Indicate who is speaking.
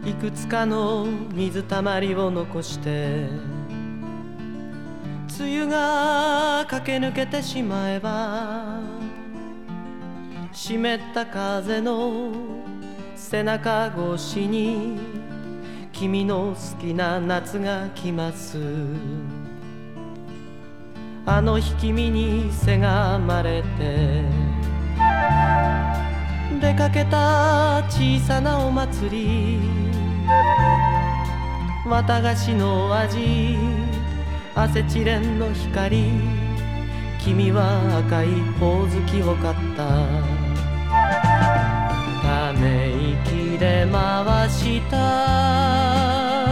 Speaker 1: いくつかの水たまりを残して梅雨が駆け抜けてしまえば湿った風の背中越しに君の好きな夏が来ます。あの日君にせがまれて出かけた小さなお祭り、綿菓子の味、アセチレンの光、君は赤いほおずきを買った。ため息で回した